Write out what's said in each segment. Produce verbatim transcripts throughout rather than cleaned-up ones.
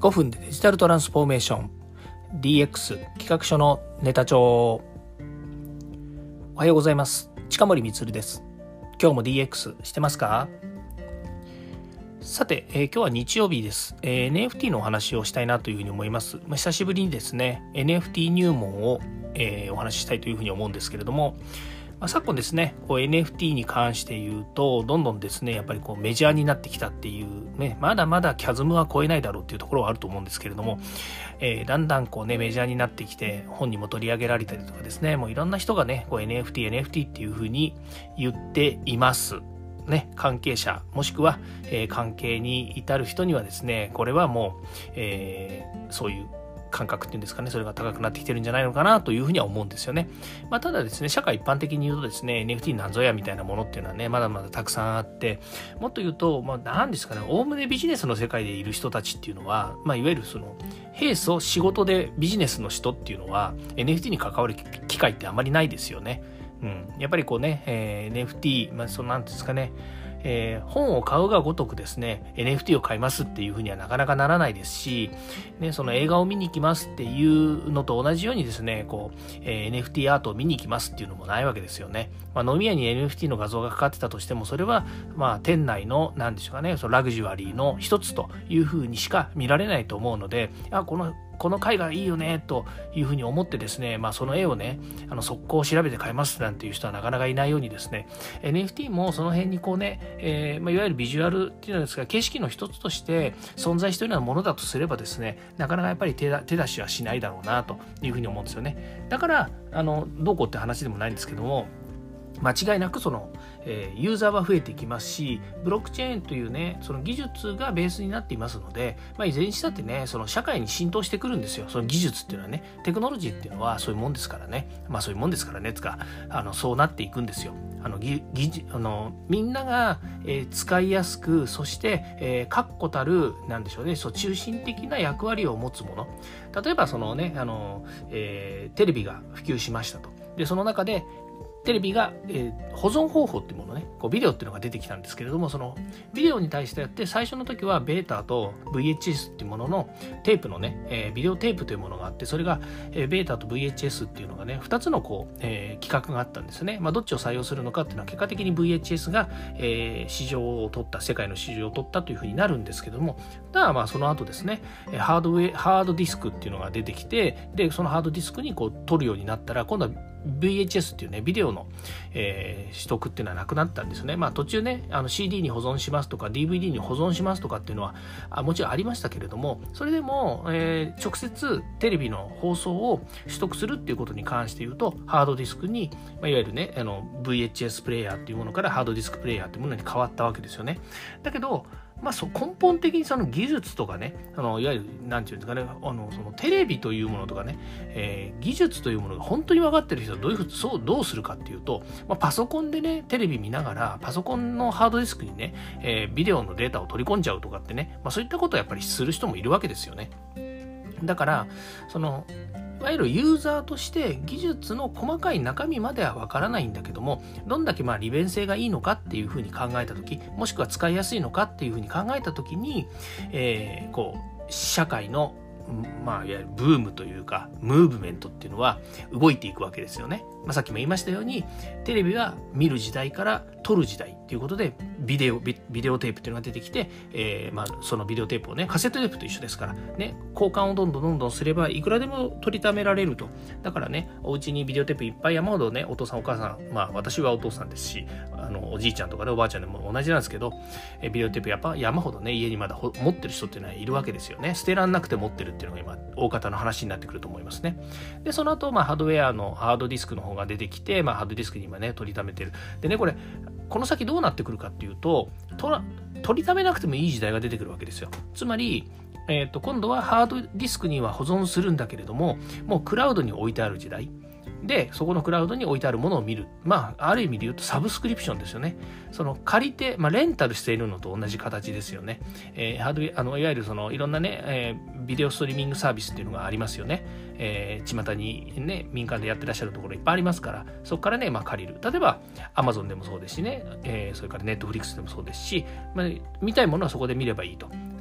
ごふんでデジタルトランスフォーメーション ディーエックス 企画書のネタ帳。おはようございます。近森光です。今日も ディーエックス してますか？さて、えー、今日は日曜日です、えー、エヌエフティー のお話をしたいなというふうに思います。まあ、久しぶりにですね エヌエフティー 入門を、えー、お話ししたいというふうに思うんですけれども、まあ、昨今ですねこう エヌエフティー に関して言うとどんどんですねやっぱりこうメジャーになってきたっていうね、まだまだキャズムは超えないだろうっていうところはあると思うんですけれども、えー、だんだんこうねメジャーになってきて本にも取り上げられたりとかですね、もういろんな人がねこう エヌエフティー エヌエフティー っていうふうに言っていますね。関係者もしくは、えー、関係に至る人にはですねこれはもう、えー、そういう感覚っていうんですかね、それが高くなってきてるんじゃないのかなというふうには思うんですよね。まあ、ただですね、社会一般的に言うとですね エヌエフティー なんぞやみたいなものっていうのはねまだまだたくさんあって、もっと言うとまあ何ですかね、おおむねビジネスの世界でいる人たちっていうのは、まあ、いわゆるその平素仕事でビジネスの人っていうのは エヌエフティー に関わる機会ってあまりないですよね。うん、やっぱりこうね、えー、エヌエフティー、まあ、そのなんていうんですかね、えー、本を買うがごとくですね エヌエフティー を買いますっていうふうにはなかなかならないですし、ね、その映画を見に行きますっていうのと同じようにですねこう、えー、エヌエフティー アートを見に行きますっていうのもないわけですよね。まあ、飲み屋に エヌエフティー の画像がかかってたとしてもそれはまあ店内の何でしょうかね、そのラグジュアリーの一つというふうにしか見られないと思うので、あこのこの絵画いいよねというふうに思ってですね、まあ、その絵をねあの速攻調べて買いますなんていう人はなかなかいないようにですね エヌエフティー もその辺にこうね、えーまあ、いわゆるビジュアルっていうのですが景色の一つとして存在しているようなものだとすればですねなかなかやっぱり 手だ、手出しはしないだろうなというふうに思うんですよね。だからあのどうこうって話でもないんですけども、間違いなくその、えー、ユーザーは増えていきますし、ブロックチェーンというねその技術がベースになっていますので、まあ、いずれにしたってねその社会に浸透してくるんですよ。その技術っていうのはね、テクノロジーっていうのはそういうもんですからね、まあそういうもんですからねつかあのそうなっていくんですよ。あのぎぎあのみんなが、えー、使いやすく、そして、えー、確固たるなんでしょうね、そう中心的な役割を持つもの。例えばそのねあの、えー、テレビが普及しましたと。でその中でテレビが、えー、保存方法っていうものね、こうビデオっていうのが出てきたんですけれども、そのビデオに対してやって最初の時はベータと ブイエイチエス っていうもののテープのね、えー、ビデオテープというものがあって、それが、えー、ベータと ブイエイチエス っていうのがねふたつのこう、えー、企画があったんですね。まあ、どっちを採用するのかっていうのは結果的に ブイエイチエス が、えー、市場を取った、世界の市場を取ったというふうになるんですけども、ただまあその後ですねハードウェイハードディスクっていうのが出てきて、でそのハードディスクにこう取るようになったら今度はブイエイチエス っていうねビデオの、えー、取得っていうのはなくなったんですよね。まあ途中ねあの シーディー に保存しますとか ディーブイディー に保存しますとかっていうのはあもちろんありましたけれども、それでも、えー、直接テレビの放送を取得するっていうことに関して言うとハードディスクに、まあ、いわゆるねあの ブイエイチエス プレイヤーっていうものからハードディスクプレイヤーっていうものに変わったわけですよね。だけどまあ、そ根本的にその技術とかね、あのいわゆるなんていうんですかね、あのそのテレビというものとかね、えー、技術というものが本当に分かってる人はどういうふうにそうどうするかっていうと、まあ、パソコンでねテレビ見ながらパソコンのハードディスクにね、えー、ビデオのデータを取り込んじゃうとかってね、まあ、そういったことをやっぱりする人もいるわけですよね。だからそのいわゆるユーザーとして技術の細かい中身まではわからないんだけども、どんだけまあ利便性がいいのかっていうふうに考えたとき、もしくは使いやすいのかっていうふうに考えたときに、えー、こう社会のまあ、いわゆるブームというかムーブメントっていうのは動いていくわけですよね。まあ、さっきも言いましたようにテレビは見る時代から撮る時代っていうことでビデオビデオテープっていうのが出てきて、えー、まあそのビデオテープをねカセットテープと一緒ですからね、交換をどんどんどんどんすればいくらでも取りためられると。だからねお家にビデオテープいっぱい山ほどねお父さんお母さん、まあ私はお父さんですしあのおじいちゃんとかねおばあちゃんでも同じなんですけど、えビデオテープやっぱ山ほどね家にまだ持ってる人っていうのはいるわけですよね。捨てらんなくて持ってるっていうのが今大方の話になってくると思いますね。でその後、まあ、ハードウェアのハードディスクの方が出てきて、まあ、ハードディスクに今ね取りためてる。でねこれこの先どうなってくるかっていうととら取りためなくてもいい時代が出てくるわけですよ。つまり、えーと、今度はハードディスクには保存するんだけれどももうクラウドに置いてある時代で、そこのクラウドに置いてあるものを見る。まあ、ある意味で言うとサブスクリプションですよね。その借りて、まあ、レンタルしているのと同じ形ですよね。えー、ハードウェア、あの、いわゆるその、いろんなね、えー、ビデオストリーミングサービスっていうのがありますよね。えー、巷にね、民間でやってらっしゃるところいっぱいありますから、そこからね、まあ、借りる。例えば、Amazon でもそうですしね、えー、それから Netflix でもそうですし、まあ、見たいものはそこで見ればいいと。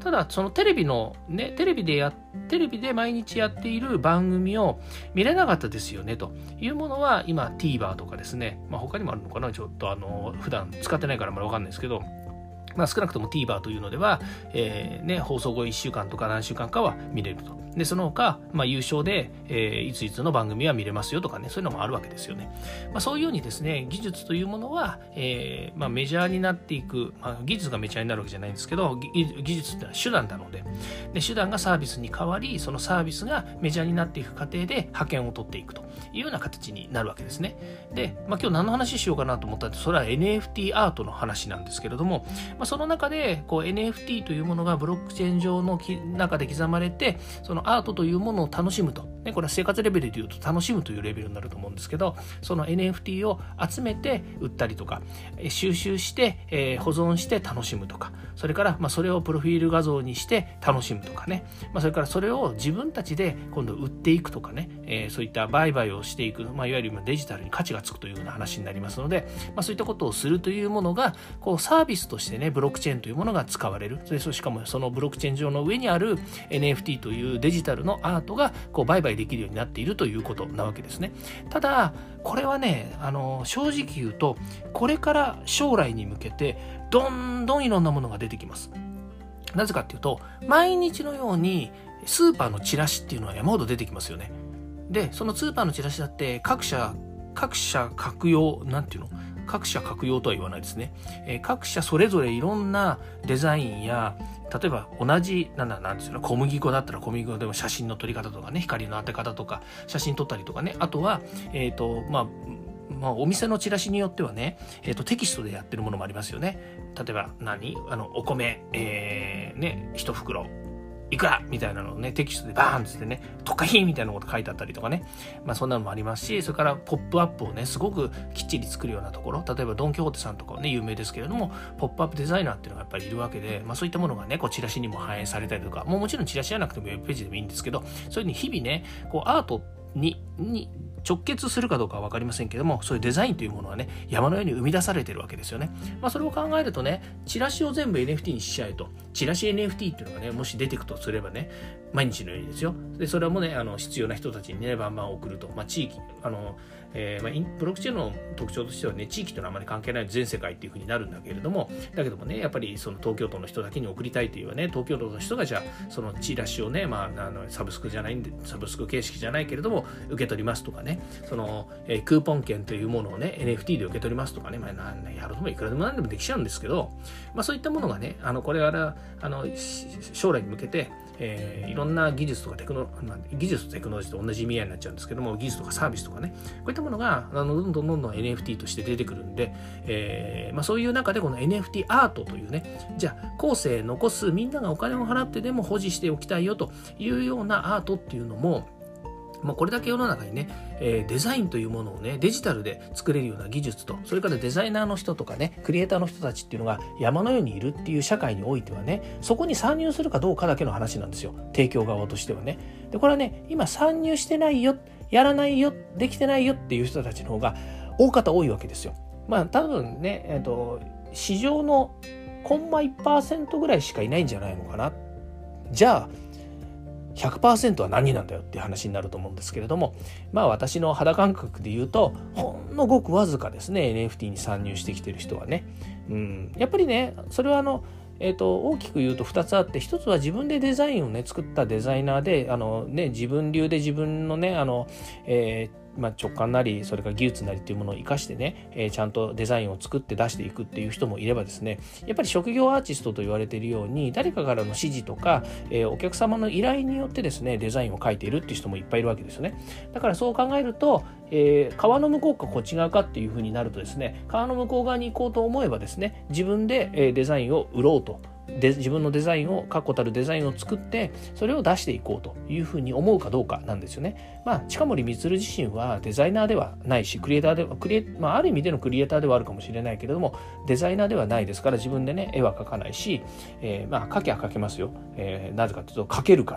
ただそのテレビのねテレビでやテレビで毎日やっている番組を見れなかったですよねというものは今 TVer とかですね、まあ、他にもあるのかな、ちょっとあの普段使ってないからまだ分かんないですけど、まあ、少なくとも TVer というのでは、えーね、放送後いっしゅうかんとか何週間かは見れると。でその他、まあ、優勝で、えー、いついつの番組は見れますよとかね、そういうのもあるわけですよね。まあ、そういうようにですね、技術というものは、えーまあ、メジャーになっていく、まあ、技術がメジャーになるわけじゃないんですけど、技術ってのは手段なので、で手段がサービスに変わり、そのサービスがメジャーになっていく過程で覇権を取っていくというような形になるわけですね。で、まあ、今日何の話しようかなと思ったら、それは エヌエフティー アートの話なんですけれども、まあ、その中でこう エヌエフティー というものがブロックチェーン上の中で刻まれて、そのアートというものを楽しむと、ね、これは生活レベルでいうと楽しむというレベルになると思うんですけど、その エヌエフティー を集めて売ったりとか収集して、えー、保存して楽しむとか、それからまあそれをプロフィール画像にして楽しむとかね、まあ、それからそれを自分たちで今度売っていくとかね、えー、そういった売買をしていく、まあ、いわゆるデジタルに価値がつくというような話になりますので、まあ、そういったことをするというものがこうサービスとしてね、ブロックチェーンというものが使われる。それしかもそのブロックチェーン上の上にある エヌエフティー というデジタルのアートがこう売買できるようになっているということなわけですね。ただこれはね、あの正直言うとこれから将来に向けてどんどんいろんなものが出てきます。なぜかっていうと、毎日のようにスーパーのチラシっていうのは山ほど出てきますよね。でそのスーパーのチラシだって各社各社各用なんていうの各社各用とは言わないですね、えー、各社それぞれいろんなデザインや、例えば同じなんだなんですよね、小麦粉だったら小麦粉でも写真の撮り方とかね、光の当て方とか写真撮ったりとかね、あとはえっとまあまあ、お店のチラシによってはね、えーと、テキストでやってるものもありますよね。例えば何あのお米、えー、ね一袋いくらみたいなのをね、テキストでバーンってってね、特化品みたいなこと書いてあったりとかね、まあそんなのもありますし、それからポップアップをね、すごくきっちり作るようなところ、例えばドン・キホーテさんとかはね、有名ですけれども、ポップアップデザイナーっていうのがやっぱりいるわけで、まあそういったものがね、こうチラシにも反映されたりとか、もうもちろんチラシじゃなくてもウェブページでもいいんですけど、そういうふうに日々ね、こうアートに、に直結するかどうかは分かりませんけども、そういうデザインというものはね、山のように生み出されてるわけですよね。まあそれを考えるとね、チラシを全部 エヌエフティー にしちゃえと、チラシ エヌエフティー っていうのがね、もし出てくとすればね、毎日のようにですよ。でそれはもうね、あの必要な人たちにね、バンバン送ると、まあ地域、あの、えーまあ、ブロックチェーンの特徴としてはね、地域というのはあまり関係ない全世界っていうふうになるんだけれども、だけどもね、やっぱりその東京都の人だけに送りたいというね、東京都の人がじゃあそのチラシをね、まあ、あのサブスクじゃないんで、サブスク形式じゃないけれども受け取りますとかね、その、えー、クーポン券というものをね エヌエフティー で受け取りますとかね、まあ、なんやろうともいくらでも何でもできちゃうんですけど、まあ、そういったものがね、あのこれからあの将来に向けてえー、いろんな技術とかテクノ、まあ、技術とテクノロジーと同じ意味合いになっちゃうんですけども、技術とかサービスとかね、こういったものがあのどんどんどんどん エヌエフティー として出てくるんで、えーまあ、そういう中でこの エヌエフティー アートというね、じゃあ後世残す、みんながお金を払ってでも保持しておきたいよというようなアートっていうのも、まあ、これだけ世の中にね、えー、デザインというものをね、デジタルで作れるような技術と、それからデザイナーの人とかね、クリエイターの人たちっていうのが山のようにいるっていう社会においてはね、そこに参入するかどうかだけの話なんですよ、提供側としてはね。でこれはね、今参入してないよ、やらないよ、できてないよっていう人たちの方が大方多いわけですよ。まあ多分ね、えーと、市場のコンマ いちパーセント ぐらいしかいないんじゃないのかな。じゃあひゃくパーセント は何なんだよっていう話になると思うんですけれども、まあ私の肌感覚で言うと、ほんのごくわずかですね、エヌエフティー に参入してきてる人はね、うん、やっぱりね、それはあの、えーと、大きく言うとふたつあって、ひとつは自分でデザインをね、作ったデザイナーで、あのね、自分流で自分のね、あの、えーまあ、直感なり、それから技術なりというものを生かしてね、えー、ちゃんとデザインを作って出していくっていう人もいればですね、やっぱり職業アーティストと言われているように、誰かからの指示とか、えー、お客様の依頼によってですね、デザインを描いているっていう人もいっぱいいるわけですよね。だからそう考えると、えー、川の向こうかこっち側かっていう風になるとですね、川の向こう側に行こうと思えばですね、自分で、えー、デザインを売ろうと。で自分のデザインを確固たるデザインを作ってそれを出していこうというふうに思うかどうかなんですよね。まあ近森光自身はデザイナーではないしクリエイターではクリエ、まあ、ある意味でのクリエイターではあるかもしれないけれどもデザイナーではないですから、自分でね絵は描かないし、えー、まあ描けは描けますよ、えー、なぜかというと描けるから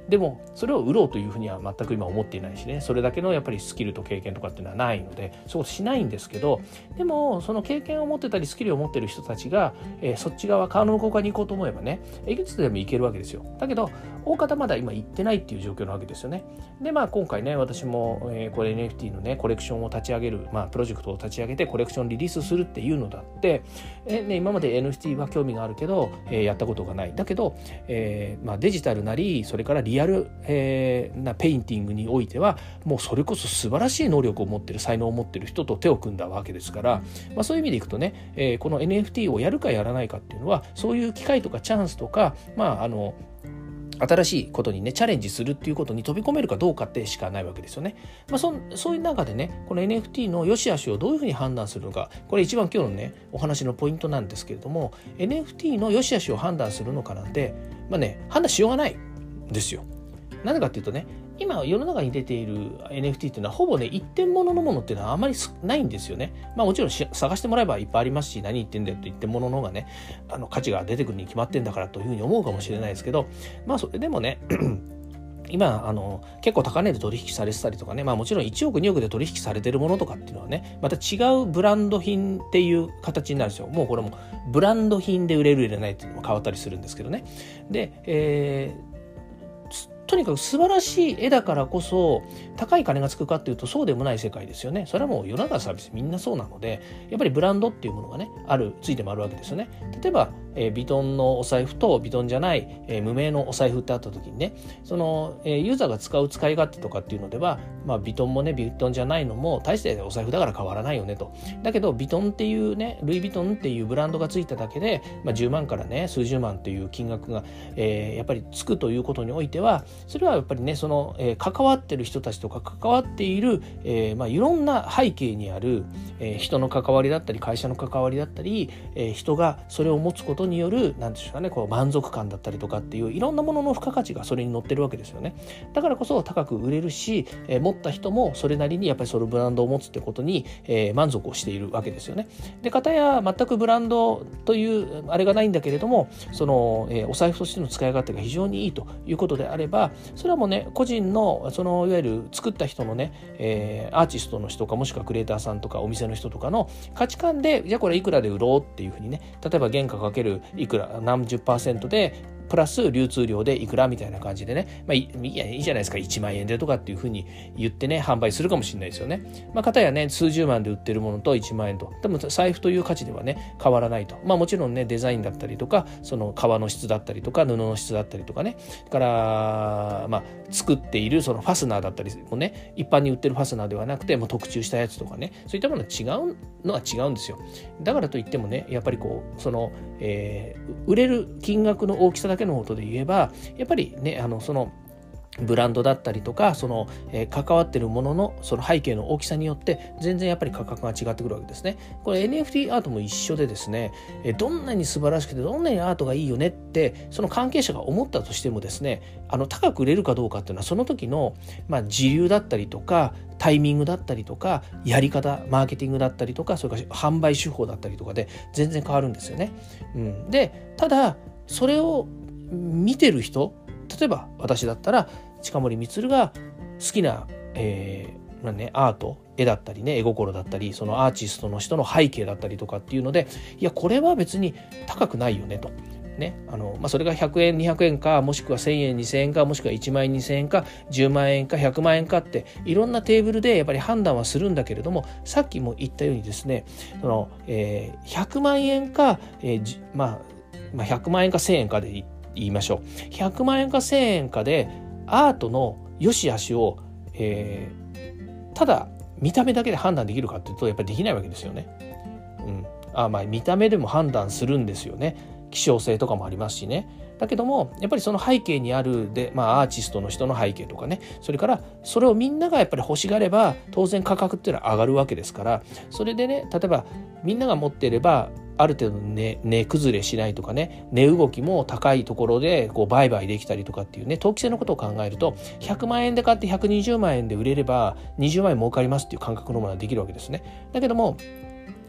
でもそれを売ろうというふうには全く今思っていないしね、それだけのやっぱりスキルと経験とかっていうのはないのでそういうことしないんですけど、でもその経験を持ってたりスキルを持ってる人たちが、えー、そっち側川の向こう側に行こうと思えばね、いくつでも行けるわけですよ。だけど大方まだ今行ってないっていう状況なわけですよね。でまあ今回ね私も、えー、これ エヌエフティー のねコレクションを立ち上げる、まあプロジェクトを立ち上げてコレクションリリースするっていうのだって、えーね、今まで エヌエフティー は興味があるけど、えー、やったことがない。だけど、えーまあ、デジタルなりそれからリアル、えー、なペインティングにおいてはもうそれこそ素晴らしい能力を持ってる才能を持ってる人と手を組んだわけですから、まあ、そういう意味でいくとね、えー、この エヌエフティー をやるかやらないかっていうのはそういう機会とかチャンスとか、まああの新しいことにねチャレンジするっていうことに飛び込めるかどうかってしかないわけですよね。まあ、そ, そういう中でねこの エヌエフティー の良し悪しをどういうふうに判断するのか、これ一番今日のねお話のポイントなんですけれども、 エヌエフティー の良し悪しを判断するのかなんてまあね判断しようがないんですよ。なぜかっていうとね、今世の中に出ている エヌエフティー っていうのはほぼね一点物のものっていうのはあまりないんですよね。まあもちろん探してもらえばいっぱいありますし、何言ってんだよと一点物の方がねあの価値が出てくるに決まってんだからというふうに思うかもしれないですけど、まあそれでもね今あの結構高値で取引されてたりとかね、まあもちろんいちおくにおくで取引されてるものとかっていうのはねまた違うブランド品っていう形になるんですよ。もうこれもブランド品で売れる売れないっていうのも変わったりするんですけどね。で、えーとにかく素晴らしい絵だからこそ高い金がつくかっていうとそうでもない世界ですよね。それはもう世の中のサービスみんなそうなので、やっぱりブランドっていうものがねあるついてもあるわけですよね。例えば、えー、ビトンのお財布とビトンじゃない、えー、無名のお財布ってあった時にね、その、えー、ユーザーが使う使い勝手とかっていうのでは、まあ、ビトンもねビトンじゃないのも大してお財布だから変わらないよねと。だけどビトンっていうねルイ・ヴィトンっていうブランドがついただけで、まあ、じゅうまんからね数十万っていう金額が、えー、やっぱりつくということにおいては、それはやっぱりねその、えー、関わってる人たちとか関わっている、えーまあ、いろんな背景にある、えー、人の関わりだったり会社の関わりだったり、えー、人がそれを持つことによるなんていうんでしょうかね、こう満足感だったりとかっていういろんなものの付加価値がそれに乗ってるわけですよね。だからこそ高く売れるし、えー、持った人もそれなりにやっぱりそのブランドを持つってことに、えー、満足をしているわけですよね。で片や全くブランドというあれがないんだけれども、その、えー、お財布としての使い勝手が非常にいいということであれば、それはもうね個人のそのいわゆる作った人のね、えー、アーティストの人かもしくはクリエイターさんとかお店の人とかの価値観で、じゃあこれいくらで売ろうっていうふうにね、例えば原価かけるいくら何十パーセントでプラス流通量でいくらみたいな感じでね、まあ、いいやいいじゃないですかいちまんえんでとかっていうふうに言ってね販売するかもしれないですよね。まあ片やね数十万で売ってるものといちまんえんと、でも財布という価値ではね変わらないと。まあもちろんねデザインだったりとかその革の質だったりとか布の質だったりとかね、からまあ作っているそのファスナーだったりもね、一般に売ってるファスナーではなくてもう特注したやつとかね、そういったものは違うのは違うんですよ。だからといってもねやっぱりこうその、えー、売れる金額の大きさだけのことで言えばやっぱりねあのそのブランドだったりとかその、えー、関わってるもののその背景の大きさによって全然やっぱり価格が違ってくるわけですね。これ エヌエフティー アートも一緒でですね、えー、どんなに素晴らしくてどんなにアートがいいよねってその関係者が思ったとしてもですね、あの高く売れるかどうかっていうのはその時の、まあ、時流だったりとかタイミングだったりとかやり方マーケティングだったりとかそれから販売手法だったりとかで全然変わるんですよね。うん、でただそれを見てる人、例えば私だったら近森光が好きな、えーまあね、アート絵だったりね絵心だったりそのアーティストの人の背景だったりとかっていうので、いやこれは別に高くないよねと。ねあのまあ、それがひゃくえんにひゃくえんかもしくはせんえんにせんえんかもしくはいちまんえんにせんえんかじゅうまんえんかひゃくまんえんかっていろんなテーブルでやっぱり判断はするんだけれども、さっきも言ったようにですねその、えー、ひゃくまんえんか、えーまあ、まあひゃくまんえんかせんえんかで言いましょう。ひゃくまんえんかせんえんかでアートの良し悪しを、えー、ただ見た目だけで判断できるかっていうとやっぱりできないわけですよね。うん、あまあ見た目でも判断するんですよね。希少性とかもありますしね。だけどもやっぱりその背景にあるで、まあ、アーティストの人の背景とかね、それからそれをみんながやっぱり欲しがれば当然価格っていうのは上がるわけですから、それでね例えばみんなが持っていればある程度値、値崩れしないとかね、値動きも高いところでこう売買できたりとかっていうね投機性のことを考えるとひゃくまんえんで買ってひゃくにじゅうまんえんで売れればにじゅうまんえん儲かりますっていう感覚のものができるわけですね。だけども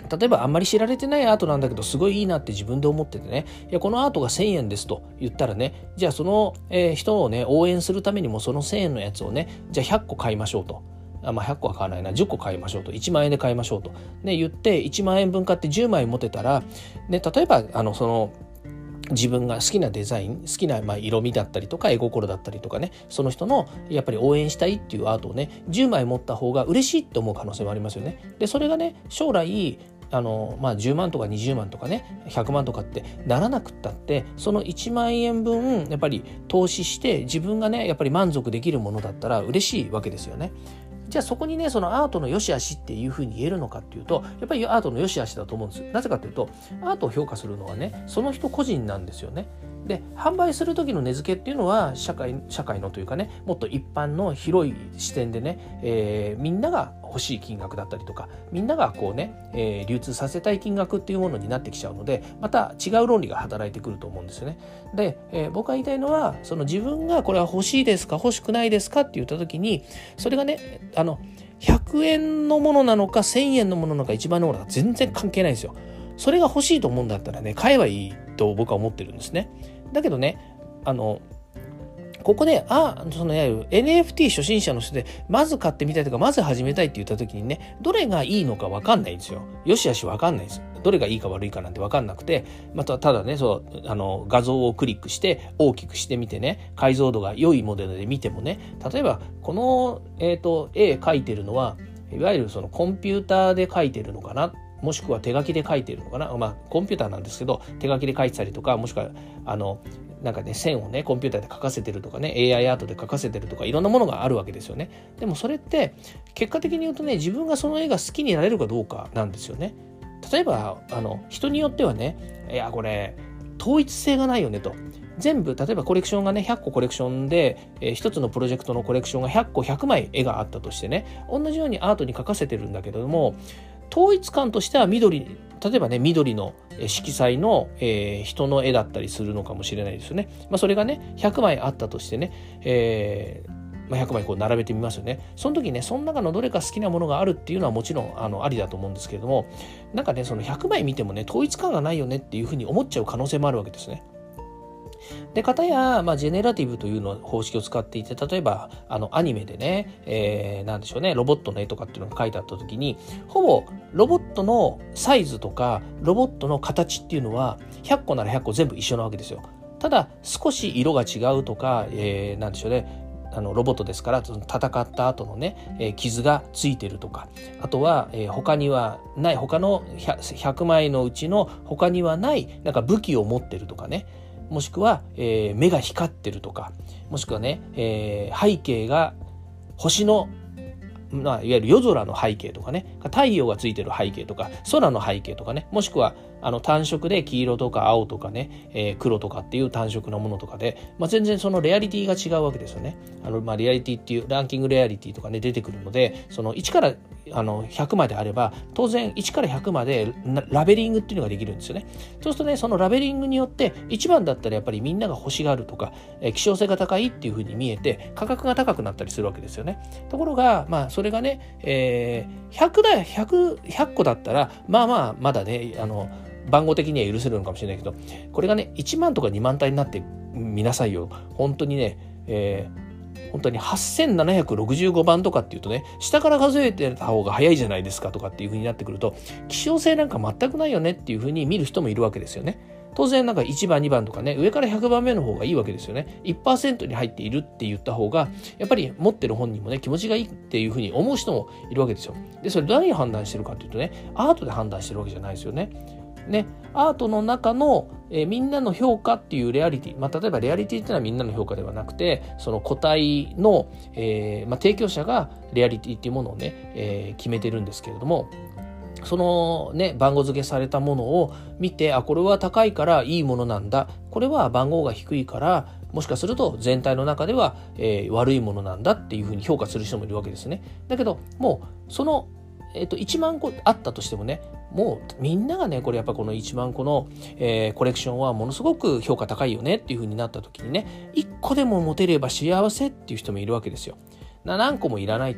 例えばあんまり知られてないアートなんだけどすごいいいなって自分で思っててね、いやこのアートがせんえんですと言ったらね、じゃあその、えー、人をね応援するためにもそのせんえんのやつをね、じゃあひゃっこ買いましょうと。あまあ、ひゃっこは買わないな、じゅっこ買いましょうと、いちまんえんで買いましょうと、ね、言っていちまんえんぶん買ってじゅうまい持てたら、ね、例えばあのその自分が好きなデザイン、好きなまあ色味だったりとか絵心だったりとかね、その人のやっぱり応援したいっていうアートをねじゅうまい持った方が嬉しいって思う可能性もありますよね。でそれがね将来あの、まあ、じゅうまんとかにじゅうまんとかねひゃくまんとかってならなくったって、そのいちまんえんぶんやっぱり投資して自分がねやっぱり満足できるものだったら嬉しいわけですよね。じゃあそこにねそのアートの良し悪しっていうふうに言えるのかっていうと、やっぱりアートの良し悪しだと思うんですよ。なぜかというとアートを評価するのはねその人個人なんですよね。で販売する時の値付けっていうのは社会社会のというかねもっと一般の広い視点でね、えー、みんなが欲しい金額だったりとかみんながこうね、えー、流通させたい金額っていうものになってきちゃうので、また違う論理が働いてくると思うんですよね。で、えー、僕が言いたいのはその自分がこれは欲しいですか欲しくないですかって言った時に、それがねあのひゃくえんのものなのかせんえんのものなのかいちまんえんのものなのか全然関係ないんですよ。それが欲しいと思うんだったらね買えばいいと僕は思ってるんですね。だけどねあのここであそのいわゆる エヌエフティー 初心者の人でまず買ってみたいとかまず始めたいって言った時にねどれがいいのか分かんないんですよ。よしあし分かんないです。どれがいいか悪いかなんて分かんなくて、またただねそうあの画像をクリックして大きくしてみてね解像度が良いモデルで見てもね、例えばこの、えーと、絵描いてるのはいわゆるそのコンピューターで描いてるのかな、もしくは手書きで書いてるのかな、まあコンピューターなんですけど手書きで書いてたりとか、もしくはあのなんかね線をねコンピューターで書かせてるとかね エーアイ アートで書かせてるとかいろんなものがあるわけですよね。でもそれって結果的に言うとね自分がその絵が好きになれるかどうかなんですよね。例えばあの人によってはねいやこれ統一性がないよねと、全部例えばコレクションがねひゃっこコレクションで、えー、一つのプロジェクトのコレクションがひゃっこひゃくまい絵があったとしてね同じようにアートに書かせてるんだけれども統一感としては緑例えばね緑の色彩の、えー、人の絵だったりするのかもしれないですよね。まあ、それがねひゃくまいあったとしてね、えーまあ、ひゃくまいこう並べてみますよね。その時ねその中のどれか好きなものがあるっていうのはもちろんあのありだと思うんですけれども、なんかねそのひゃくまい見てもね統一感がないよねっていうふうに思っちゃう可能性もあるわけですね。で片や、まあ、ジェネラティブというの方式を使っていて、例えばあのアニメでね、えー、なんでしょうねロボットの絵とかっていうのが書いてあった時にほぼロボットのサイズとかロボットの形っていうのはひゃっこならひゃっこ全部一緒なわけですよ。ただ少し色が違うとか、えー、なんでしょうねあのロボットですから戦った後のね、えー、傷がついてるとか、あとは、えー、他にはない他の 100, ひゃくまいのうちの他にはないなんか武器を持ってるとかね、もしくは、えー、目が光ってるとか、もしくはね、えー、背景が星の、まあ、いわゆる夜空の背景とかね、太陽がついてる背景とか空の背景とかね、もしくはあの単色で黄色とか青とかね、えー、黒とかっていう単色のものとかで、まあ、全然そのレアリティが違うわけですよね。あの、まあ、レアリティっていうランキングレアリティとかね出てくるので、そのいちからあのひゃくまであれば当然いちからひゃくまでラベリングっていうのができるんですよね。そうするとねそのラベリングによっていちばんだったらやっぱりみんなが欲しがるとか、えー、希少性が高いっていう風に見えて価格が高くなったりするわけですよね。ところがまあそれがね、えー、ひゃくだいひゃく、ひゃっこだったらまあまあまだねあの番号的には許せるのかもしれないけど、これがねいちまんとかにまんたいになってみなさいよ。本当にね、えー本当にはっせんななひゃくろくじゅうごばんとかっていうとね下から数えてた方が早いじゃないですかとかっていう風になってくると希少性なんか全くないよねっていう風に見る人もいるわけですよね。当然なんかいちばんにばんとかね上からひゃくばんめの方がいいわけですよね。 いちパーセント に入っているって言った方がやっぱり持ってる本人もね気持ちがいいっていう風に思う人もいるわけですよ。でそれ何を判断してるかっていうとねアートで判断してるわけじゃないですよね。ね、アートの中の、えー、みんなの評価っていうレアリティ、まあ、例えばレアリティっていうのはみんなの評価ではなくてその個体の、えーまあ、提供者がレアリティっていうものをね、えー、決めてるんですけれども、そのね番号付けされたものを見てあこれは高いからいいものなんだ、これは番号が低いからもしかすると全体の中では、えー、悪いものなんだっていうふうに評価する人もいるわけですね。だけどもうその、えーと、いちまんこあったとしてもねもうみんながねこれやっぱこのいちまんこの、えー、コレクションはものすごく評価高いよねっていう風になった時にねいっこでも持てれば幸せっていう人もいるわけですよ。な何個もいらないと。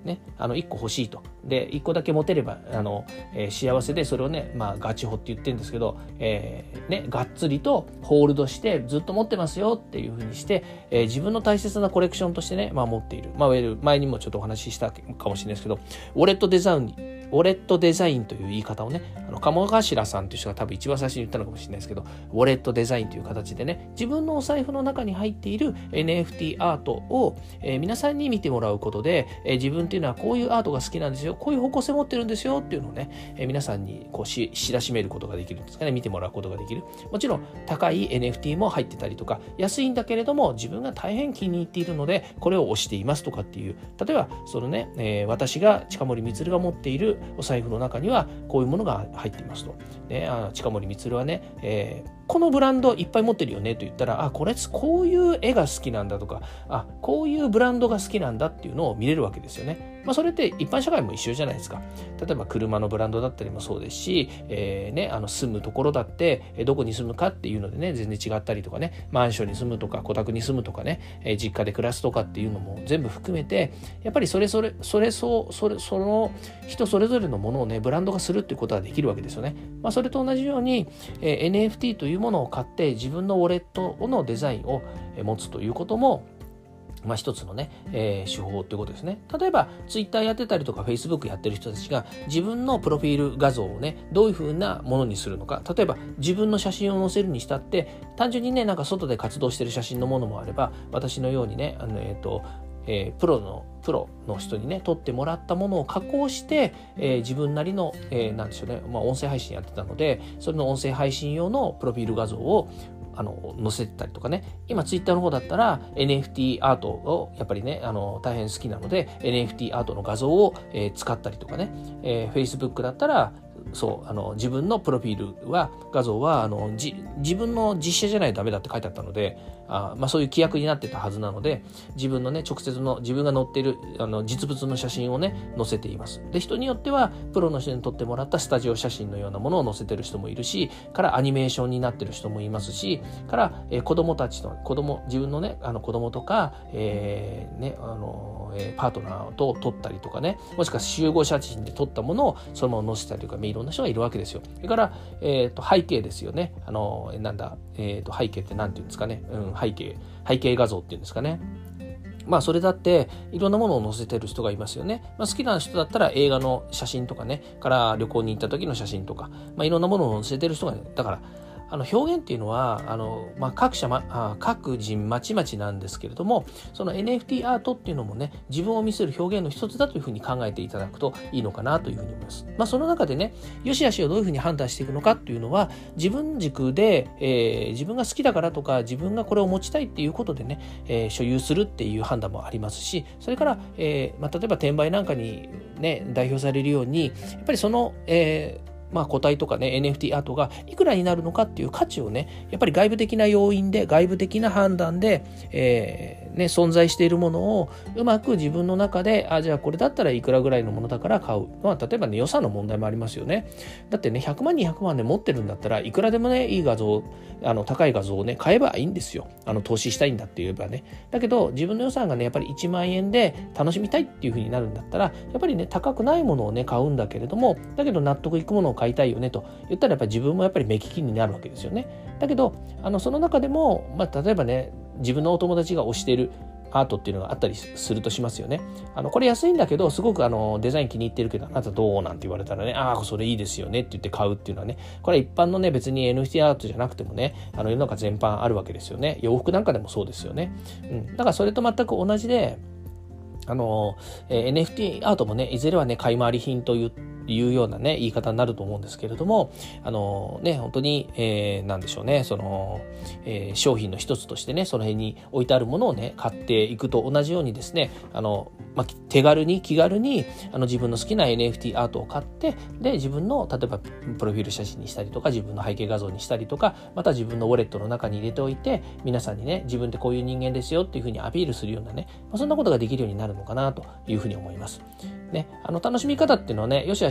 ね、あのいっこ欲しいと。でいっこだけ持てればあの、えー、幸せで、それをね、まあ、ガチホって言ってるんですけど、えーね、がっつりとホールドしてずっと持ってますよっていうふうにして、えー、自分の大切なコレクションとしてね、まあ、持っている、まあ、前にもちょっとお話ししたかもしれないですけど、ウォレットデザインウォレットデザインという言い方をね、あの鴨頭さんという人が多分一番最初に言ったのかもしれないですけど、ウォレットデザインという形でね、自分のお財布の中に入っている エヌエフティー アートを、えー、皆さんに見てもらうことで、えー、自分っていうのはこういうアートが好きなんですよ、こういう方向性持ってるんですよっていうのをね、えー、皆さんにこうし知らしめることができるんですかね、見てもらうことができる。もちろん高い エヌエフティー も入ってたりとか、安いんだけれども自分が大変気に入っているのでこれを推していますとかっていう、例えばそのね、えー、私が近森光が持っているお財布の中にはこういうものが入っていますと、ね、あ近森光はね、えー、このブランドいっぱい持ってるよねと言ったら、あこれこういう絵が好きなんだとか、あこういうブランドが好きなんだっていうのを見れるわけですよね。まあ、それって一般社会も一緒じゃないですか。例えば車のブランドだったりもそうですし、えーね、あの住むところだってどこに住むかっていうのでね全然違ったりとかね、マンションに住むとか戸宅に住むとかね、えー、実家で暮らすとかっていうのも全部含めて、やっぱりそれそれそれそうそれその人それぞれのものをねブランド化するっていうことができるわけですよね。まあ、それと同じように、えー、エヌエフティー というものを買って自分のウォレットのデザインを持つということも、まあ、一つのね、えー、手法っていうことですね。例えばツイッターやってたりとかフェイスブックやってる人たちが自分のプロフィール画像をねどういうふうなものにするのか、例えば自分の写真を載せるにしたって単純にねなんか外で活動してる写真のものもあれば、私のようにねあのえっとえー、プロのプロの人にね撮ってもらったものを加工して、えー、自分なりの、えー、なんでしょうね、まあ、音声配信やってたので、それの音声配信用のプロフィール画像をあの載せてたりとかね、今ツイッターの方だったら エヌエフティー アートをやっぱりねあの大変好きなので エヌエフティー アートの画像を、えー、使ったりとかね、えー、Facebook だったらそうあの自分のプロフィールは画像はあのじ自分の実写じゃないとダメだって書いてあったので、あ、まあ、そういう規約になってたはずなので、自分のね直接の自分が載っているあの実物の写真をね載せています。で人によってはプロの人に撮ってもらったスタジオ写真のようなものを載せてる人もいるし、からアニメーションになってる人もいますし、から、えー、子供たちと子供自分のねあの子供とか、えー、ねあのえー、パートナーと撮ったりとかね、もしくは集合写真で撮ったものをそのまま載せたりとか、いろんな人がいるわけですよ。それから、えー、と背景ですよね。あのなんだ、えー、と背景ってなんていうんですかね、うん、背景背景画像っていうんですかね。まあそれだっていろんなものを載せてる人がいますよね。まあ、好きな人だったら映画の写真とかね、から旅行に行った時の写真とか、まあ、いろんなものを載せてる人が、ね、だからあの表現っていうのはあの、まあ、各社、ま、あ各人まちまちなんですけれども、その エヌエフティー アートっていうのもね自分を見せる表現の一つだというふうに考えていただくといいのかなというふうに思います。まあ、その中でね良し悪しをどういうふうに判断していくのかっていうのは自分軸で、えー、自分が好きだからとか自分がこれを持ちたいっていうことでね、えー、所有するっていう判断もありますし、それから、えーまあ、例えば転売なんかに、ね、代表されるようにやっぱりその、えーまあ、個体とかね エヌエフティー アートがいくらになるのかっていう価値をねやっぱり外部的な要因で外部的な判断で、えーね、存在しているものをうまく自分の中であじゃあこれだったらいくらぐらいのものだから買う、まあ、例えばね予算の問題もありますよね。だってねひゃくまんにひゃくまんで持ってるんだったらいくらでもねいい画像あの高い画像をね買えばいいんですよ。あの投資したいんだって言えばね。だけど自分の予算がねやっぱりいちまんえんで楽しみたいっていう風になるんだったらやっぱりね高くないものをね買うんだけれども、だけど納得いくものを買いたいよねと言ったらやっぱり自分もやっぱり目利きになるわけですよね。だけどあのその中でも、まあ、例えばね自分のお友達が推しているアートっていうのがあったりするとしますよね。あのこれ安いんだけどすごくあのデザイン気に入ってるけどあなたどうなんて言われたらね、ああそれいいですよねって言って買うっていうのはね、これは一般のね別に エヌエフティー アートじゃなくてもねあの世の中全般あるわけですよね。洋服なんかでもそうですよね。うん、だからそれと全く同じであの、えー、エヌエフティー アートもねいずれはね買い回り品といういうようなね言い方になると思うんですけれども、あのね本当に、えー、なんでしょうねその、えー、商品の一つとしてねその辺に置いてあるものをね買っていくと同じようにですねあの、まあ、手軽に気軽にあの自分の好きな エヌエフティー アートを買ってで自分の例えばプロフィール写真にしたりとか自分の背景画像にしたりとかまた自分のウォレットの中に入れておいて皆さんにね自分ってこういう人間ですよっていうふうにアピールするようなね、まあ、そんなことができるようになるのかなというふうに思います。ね、あの楽しみ方っていうのはねよしあし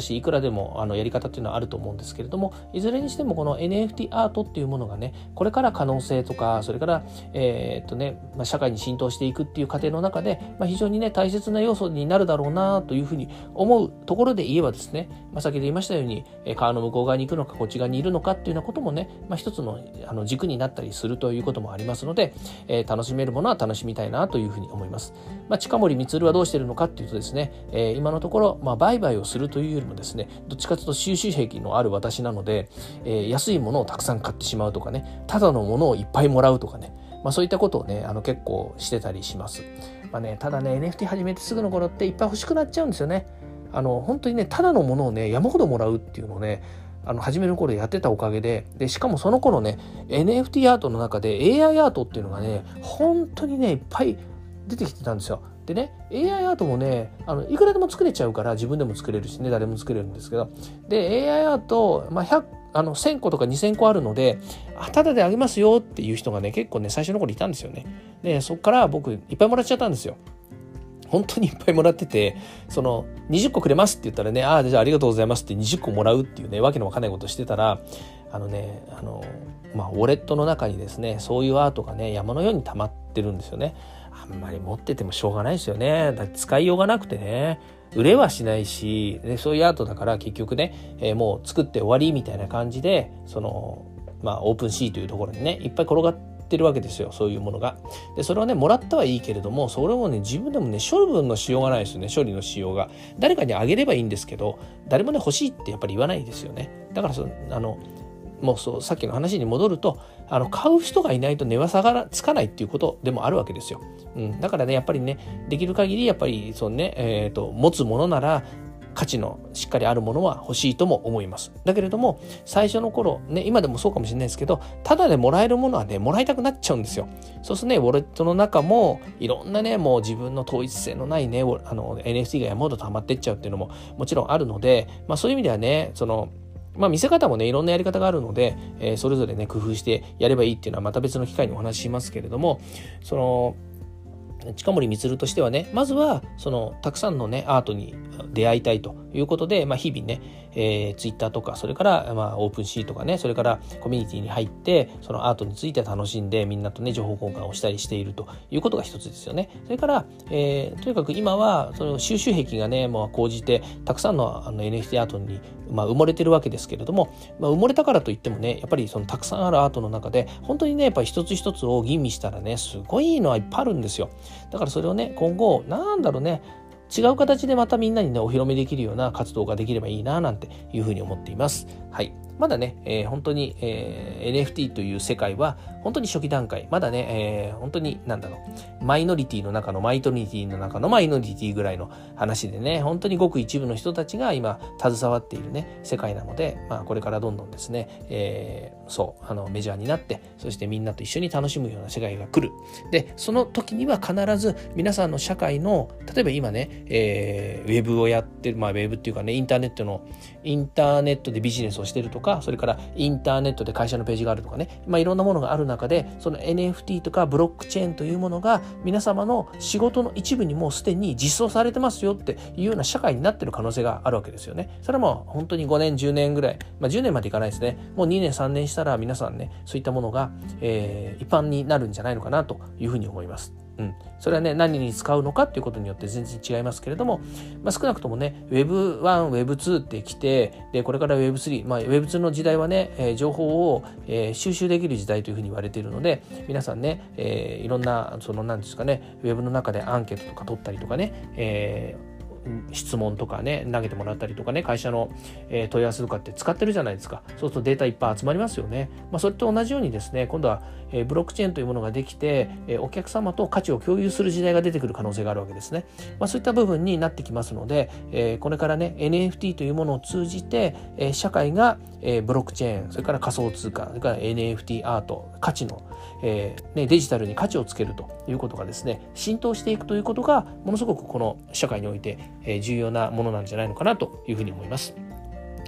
しいくらでもあのやり方っていうのはあると思うんですけれども、いずれにしてもこの エヌエフティー アートっていうものがね、これから可能性とか、それからえーっとね、まあ、社会に浸透していくっていう過程の中で、まあ、非常にね大切な要素になるだろうなというふうに思うところで言えばですね、まあ、先ほど言いましたように川の向こう側に行くのかこっち側にいるのかっていうようなこともね、まあ、一つのあの軸になったりするということもありますので、えー、楽しめるものは楽しみたいなというふうに思います。まあ、近森光はどうしているのかっていうとですね、えー、今のところ、まあ、売買をするというよりもですね、どっちかというと収集癖のある私なので、えー、安いものをたくさん買ってしまうとかね、ただのものをいっぱいもらうとかね、まあ、そういったことをねあの結構してたりします。まあね、ただね エヌエフティー 始めてすぐの頃っていっぱい欲しくなっちゃうんですよね。あの本当にねただのものをね山ほどもらうっていうのをねあの始める頃やってたおかげで、でしかもその頃ね エヌエフティー アートの中で エーアイ アートっていうのがね本当にねいっぱい出てきてたんですよ。でね エーアイ アートもねあのいくらでも作れちゃうから自分でも作れるしね、誰も作れるんですけど、で エーアイ アート、まあ、ひゃくあのせんことかにせんこあるので、あただであげますよっていう人がね結構ね最初の頃いたんですよね。でそっから僕いっぱいもらっちゃったんですよ。本当にいっぱいもらってて、そのにじゅっこくれますって言ったらね、ああじゃあありがとうございますってにじゅっこもらうっていうねわけのわかんないことしてたら、あのねあのまあウォレットの中にですねそういうアートがね山のように溜まってるんですよね。あんまり持っててもしょうがないですよね。だって使いようがなくてね、売れはしないし、でそういうアートだから結局ね、えー、もう作って終わりみたいな感じで、そのまあオープンシーというところにねいっぱい転がってるわけですよ、そういうものが。でそれをねもらったはいいけれども、それをね自分でもね処分のしようがないですよね。処理のしようが誰かにあげればいいんですけど、誰もね欲しいってやっぱり言わないですよね。だからそあのもうそうさっきの話に戻ると、あの買う人がいないと値は下がらつかないっていうことでもあるわけですよ。うん、だからねやっぱりねできる限りやっぱりそうね、えーと持つものなら価値のしっかりあるものは欲しいとも思います。だけれども最初の頃ね、今でもそうかもしれないですけど、ただでもらえるものはねもらいたくなっちゃうんですよ。そうするとねウォレットの中もいろんなねもう自分の統一性のないねあの エヌエフティー が山ほど溜まってっちゃうっていうのももちろんあるので、まあそういう意味ではねそのまあ見せ方もねいろんなやり方があるので、えー、それぞれね工夫してやればいいっていうのはまた別の機会にお話ししますけれども、その近森光としてはね、まずはそのたくさんのねアートに出会いたいということで、まあ、日々ね、えー、ツイッターとかそれからまあオープンシーとかね、それからコミュニティに入ってそのアートについて楽しんでみんなとね情報交換をしたりしているということが一つですよね。それから、えー、とにかく今はその収集癖がねもう講じてたくさんのあの エヌエフティー アートにまあ埋もれてるわけですけれども、まあ、埋もれたからといってもねやっぱりそのたくさんあるアートの中で本当にねやっぱり一つ一つを吟味したらねすごいのはいっぱいあるんですよ。だからそれをね今後なんだろうね違う形でまたみんなにねお披露目できるような活動ができればいいななんていうふうに思っています。はい。まだね、えー、本当に、えー、エヌエフティー という世界は本当に初期段階、まだね、えー、本当になんだろう、マイノリティの中のマイノリティの中のマイノリティぐらいの話でね、本当にごく一部の人たちが今携わっているね世界なので、まあこれからどんどんですね、えー、そうあのメジャーになって、そしてみんなと一緒に楽しむような世界が来る。で、その時には必ず皆さんの社会の例えば今ね、えー、ウェブをやってる、まあウェブっていうかねインターネットのインターネットでビジネスをしてるとか、それからインターネットで会社のページがあるとかね、まあいろんなものがある中で、その エヌエフティー とかブロックチェーンというものが皆様の仕事の一部にもうすでに実装されてますよっていうような社会になってる可能性があるわけですよね。それはもう本当にごねんじゅうねんぐらい、まあじゅうねんまでいかないですね。もうにねんさんねんしたら皆さんねそういったものが、えー、一般になるんじゃないのかなというふうに思います。うん、それはね何に使うのかっていうことによって全然違いますけれども、まあ、少なくともね ウェブワン、ウェブツー ってきて、でこれから ウェブスリー、まあ、ウェブツー の時代はね、えー、情報を、えー、収集できる時代というふうに言われているので、皆さんね、えー、いろんなその何ですかねウェブの中でアンケートとか取ったりとかね、えー質問とかね投げてもらったりとかね、会社の、えー、問い合わせとかって使ってるじゃないですか。そうするとデータいっぱい集まりますよね。まあ、それと同じようにですね、今度は、えー、ブロックチェーンというものができて、えー、お客様と価値を共有する時代が出てくる可能性があるわけですね。まあ、そういった部分になってきますので、えー、これからね エヌエフティー というものを通じて、えー、社会が、えー、ブロックチェーン、それから仮想通貨、それから エヌエフティー アート、価値の、えーね、デジタルに価値をつけるということがですね浸透していくということがものすごくこの社会において、えー、重要なものなんじゃないのかなというふうに思います。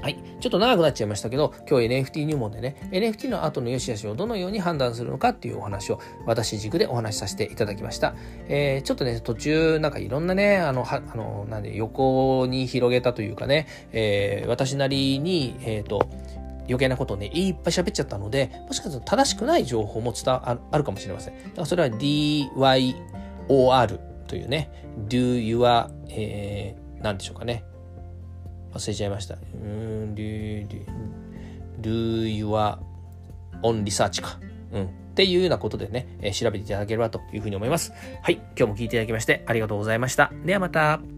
はい。ちょっと長くなっちゃいましたけど、今日 エヌエフティー 入門でね、エヌエフティー の後の良し悪しをどのように判断するのかっていうお話を私軸でお話しさせていただきました。えー、ちょっとね、途中なんかいろんなね、あの、は、あの、なんで横に広げたというかね、えー、私なりに、えっと、余計なことをね、いっぱい喋っちゃったので、もしかすると正しくない情報も伝わ、あるかもしれません。だからそれは ディーワイオーアール というね、do your、えー、なんでしょうかね。忘れちゃいました。うん、do, do, do your own research か。うん。っていうようなことでね、えー、調べていただければというふうに思います。はい。今日も聞いていただきましてありがとうございました。ではまた。